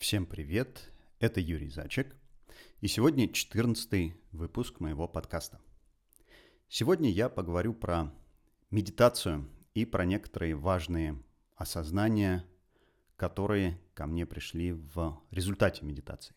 Всем привет, это Юрий Зайчик, и сегодня 14-й выпуск моего подкаста. Сегодня я поговорю про медитацию и про некоторые важные осознания, которые ко мне пришли в результате медитации.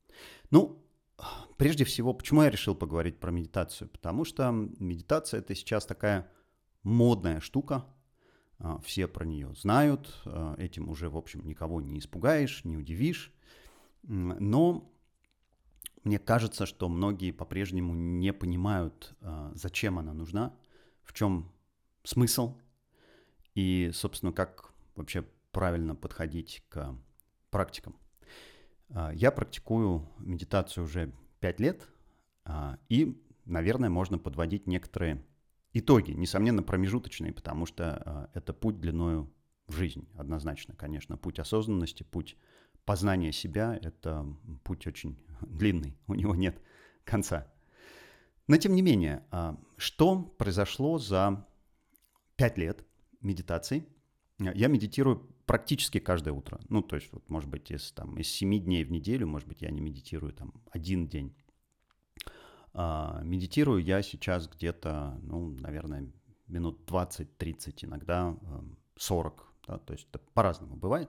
Прежде всего, почему я решил поговорить про медитацию? Потому что медитация – это сейчас такая модная штука, все про нее знают, этим уже, в общем, никого не испугаешь, не удивишь. Но мне кажется, что многие по-прежнему не понимают, зачем она нужна, в чем смысл и, собственно, как вообще правильно подходить к практикам. Я практикую медитацию уже 5 лет, и, наверное, можно подводить некоторые итоги, несомненно, промежуточные, потому что это путь длиною в жизнь, однозначно, конечно. Путь осознанности, путь познания себя – это путь очень длинный, у него нет конца. Но, тем не менее, что произошло за 5 лет медитации? Я медитирую практически каждое утро. То есть, может быть, из 7 дней в неделю, может быть, я не медитирую один день. Медитирую я сейчас где-то, наверное, минут 20-30, иногда 40, да, то есть это по-разному бывает.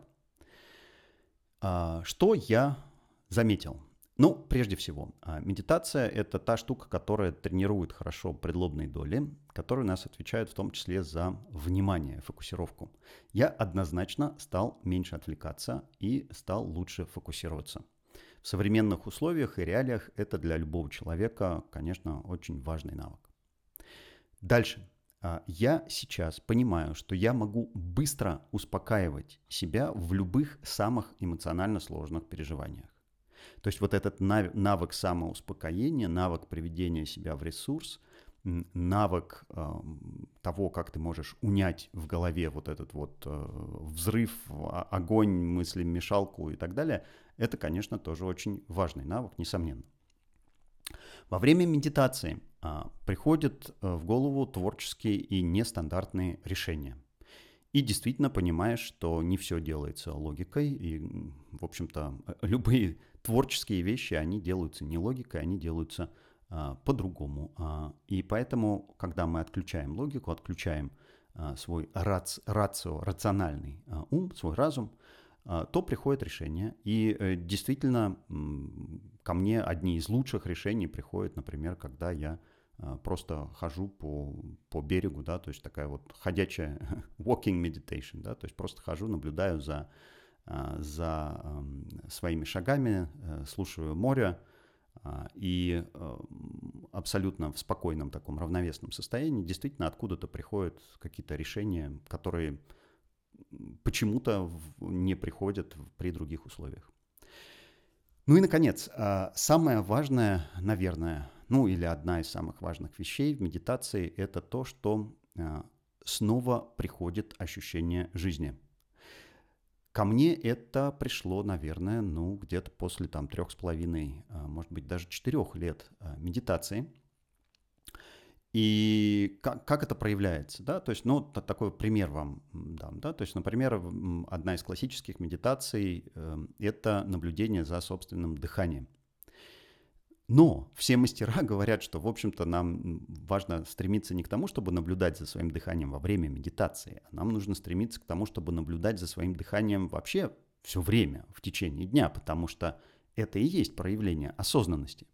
Что я заметил? Прежде всего, медитация – это та штука, которая тренирует хорошо предлобные доли, которые у нас отвечают в том числе за внимание, фокусировку. Я однозначно стал меньше отвлекаться и стал лучше фокусироваться. В современных условиях и реалиях это для любого человека, конечно, очень важный навык. Дальше. Я сейчас понимаю, что я могу быстро успокаивать себя в любых самых эмоционально сложных переживаниях. То есть вот этот навык самоуспокоения, навык приведения себя в ресурс, навык того, как ты можешь унять в голове вот этот взрыв, огонь, мыслемешалку и так далее, это, конечно, тоже очень важный навык, несомненно. Во время медитации приходят в голову творческие и нестандартные решения. И действительно понимаешь, что не все делается логикой, и, в общем-то, любые творческие вещи, они делаются не логикой, они делаются по-другому. И поэтому, когда мы отключаем логику, отключаем свой рациональный ум, свой разум, то приходит решение. И действительно, ко мне одни из лучших решений приходят, например, когда я просто хожу по берегу, да, то есть такая ходячая walking meditation, да, то есть просто хожу, наблюдаю за своими шагами, слушаю море, и абсолютно в спокойном таком равновесном состоянии действительно откуда-то приходят какие-то решения, которые почему-то не приходят при других условиях. И, наконец, самое важное, наверное, или одна из самых важных вещей в медитации – это то, что снова приходит ощущение жизни. Ко мне это пришло, наверное, где-то после 3,5, может быть, даже 4 лет медитации. И как это проявляется, да, то есть, такой пример вам дам, да, то есть, например, одна из классических медитаций – это наблюдение за собственным дыханием. Но все мастера говорят, что, в общем-то, нам важно стремиться не к тому, чтобы наблюдать за своим дыханием во время медитации, а нам нужно стремиться к тому, чтобы наблюдать за своим дыханием вообще все время, в течение дня, потому что это и есть проявление осознанности.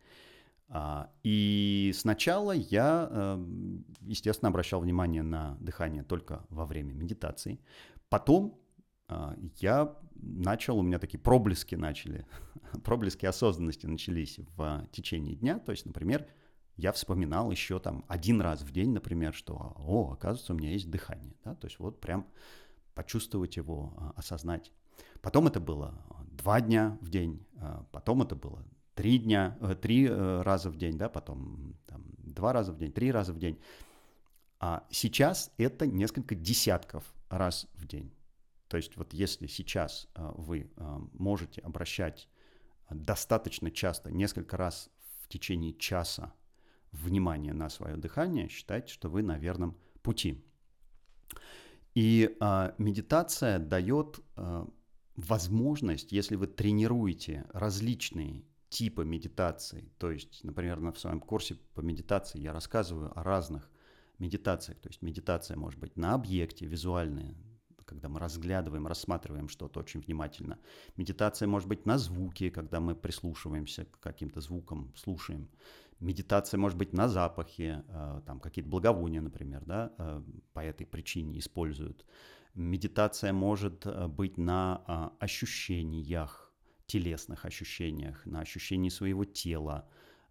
И сначала я, естественно, обращал внимание на дыхание только во время медитации. Потом я начал, у меня такие проблески осознанности начались в течение дня. То есть, например, я вспоминал еще один раз в день, например, что, оказывается, у меня есть дыхание. Да? То есть прям почувствовать его, осознать. Потом это было 2 дня в день, потом это было 3 раза в день, да, потом 2 раза в день, 3 раза в день. А сейчас это несколько десятков раз в день. То есть если сейчас вы можете обращать достаточно часто, несколько раз в течение часа внимание на свое дыхание, считайте, что вы на верном пути. И медитация дает возможность, если вы тренируете различные типы медитации, то есть, например, в своем курсе по медитации я рассказываю о разных медитациях, то есть медитация может быть на объекте, визуальная, когда мы разглядываем, рассматриваем что-то очень внимательно. Медитация может быть на звуке, когда мы прислушиваемся к каким-то звукам, слушаем. Медитация может быть на запахе, там какие-то благовония, например, да, по этой причине используют. Медитация может быть на ощущениях, телесных ощущениях, на ощущении своего тела,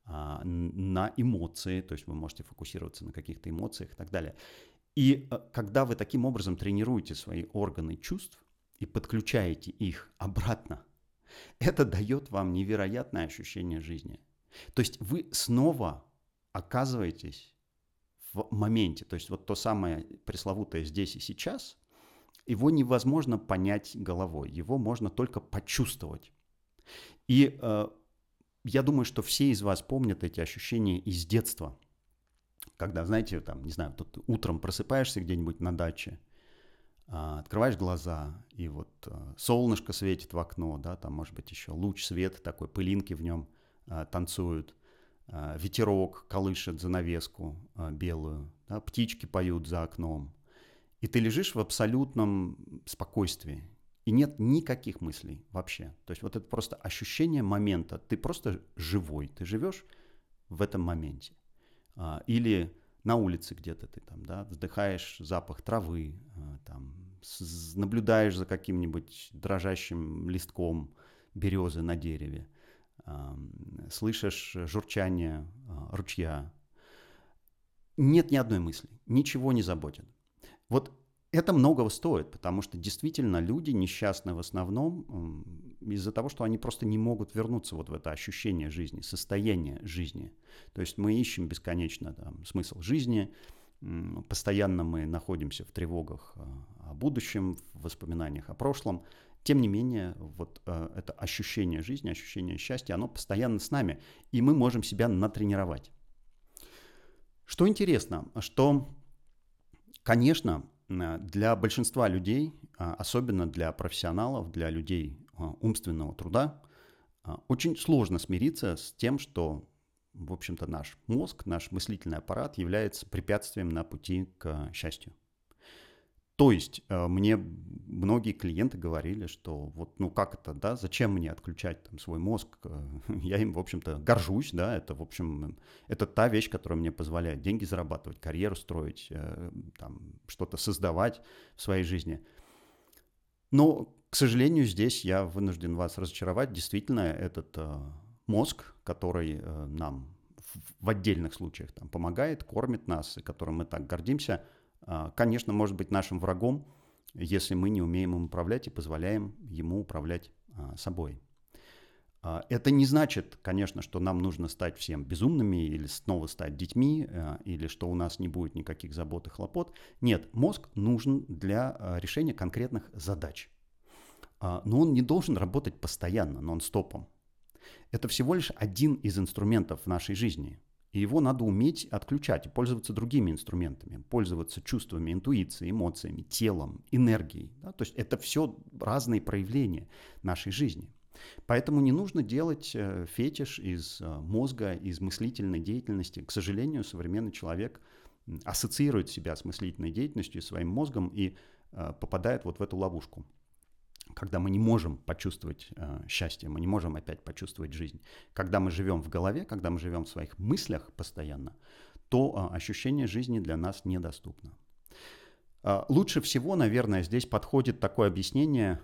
на эмоции, то есть вы можете фокусироваться на каких-то эмоциях и так далее. И когда вы таким образом тренируете свои органы чувств и подключаете их обратно, это дает вам невероятное ощущение жизни. То есть вы снова оказываетесь в моменте. То есть вот то самое пресловутое здесь и сейчас, его невозможно понять головой, его можно только почувствовать. И я думаю, что все из вас помнят эти ощущения из детства. Когда, знаете, там, не знаю, тут утром просыпаешься где-нибудь на даче, открываешь глаза, и вот солнышко светит в окно, да, там, может быть, еще луч света такой, пылинки в нем танцуют, ветерок колышет занавеску белую, да, птички поют за окном, и ты лежишь в абсолютном спокойствии, и нет никаких мыслей вообще. То есть вот это просто ощущение момента, ты просто живой, ты живешь в этом моменте. Или на улице где-то ты там, да, вдыхаешь запах травы, там, наблюдаешь за каким-нибудь дрожащим листком березы на дереве, слышишь журчание ручья. Нет ни одной мысли, ничего не заботит. Вот это многого стоит, потому что действительно люди несчастны в основном из-за того, что они просто не могут вернуться вот в это ощущение жизни, состояние жизни. То есть мы ищем бесконечно там, смысл жизни, постоянно мы находимся в тревогах о будущем, в воспоминаниях о прошлом. Тем не менее, вот это ощущение жизни, ощущение счастья, оно постоянно с нами, и мы можем себя натренировать. Что интересно, что, конечно, для большинства людей, особенно для профессионалов, для людей умственного труда, очень сложно смириться с тем, что, в общем-то, наш мозг, наш мыслительный аппарат является препятствием на пути к счастью. То есть мне многие клиенты говорили, что вот, ну как это, да, зачем мне отключать там свой мозг, я им, в общем-то, горжусь, да, это, в общем, это та вещь, которая мне позволяет деньги зарабатывать, карьеру строить, там, что-то создавать в своей жизни. Но, к сожалению, здесь я вынужден вас разочаровать, действительно, этот мозг, который нам в отдельных случаях там помогает, кормит нас, и которым мы так гордимся, конечно, может быть нашим врагом, если мы не умеем им управлять и позволяем ему управлять собой. Это не значит, конечно, что нам нужно стать всем безумными или снова стать детьми, или что у нас не будет никаких забот и хлопот. Нет, мозг нужен для решения конкретных задач. Но он не должен работать постоянно, нон-стопом. Это всего лишь один из инструментов в нашей жизни. И его надо уметь отключать и пользоваться другими инструментами, пользоваться чувствами, интуицией, эмоциями, телом, энергией. Да? То есть это все разные проявления нашей жизни. Поэтому не нужно делать фетиш из мозга, из мыслительной деятельности. К сожалению, современный человек ассоциирует себя с мыслительной деятельностью, своим мозгом и попадает вот в эту ловушку. Когда мы не можем почувствовать счастье, мы не можем опять почувствовать жизнь. Когда мы живем в голове, когда мы живем в своих мыслях постоянно, то ощущение жизни для нас недоступно. Лучше всего, наверное, здесь подходит такое объяснение.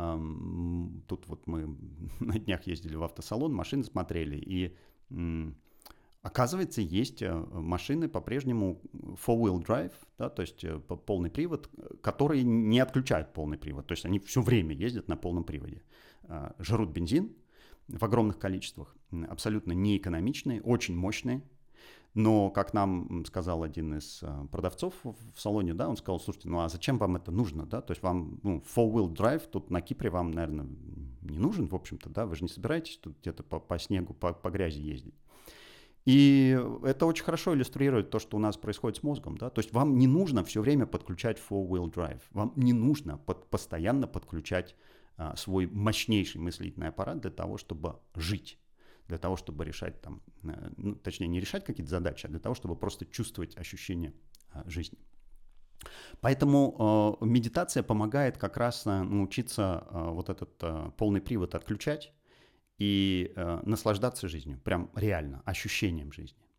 Тут вот мы на днях ездили в автосалон, машины смотрели, и оказывается, есть машины по-прежнему four-wheel drive, да, то есть полный привод, которые не отключают полный привод. То есть они все время ездят на полном приводе. Жрут бензин в огромных количествах, абсолютно неэкономичные, очень мощные. Но, как нам сказал один из продавцов в салоне, да, он сказал, слушайте, ну а зачем вам это нужно, да, то есть вам four-wheel drive тут на Кипре вам, наверное, не нужен, в общем-то, да, вы же не собираетесь тут где-то по снегу, по грязи ездить. И это очень хорошо иллюстрирует то, что у нас происходит с мозгом. Да? То есть вам не нужно все время подключать four-wheel drive. Вам не нужно постоянно подключать свой мощнейший мыслительный аппарат для того, чтобы жить, для того, чтобы решать там, ну, точнее, не решать какие-то задачи, а для того, чтобы просто чувствовать ощущение жизни. Поэтому медитация помогает как раз научиться вот этот полный привод отключать и наслаждаться жизнью, прям реально, ощущением жизни.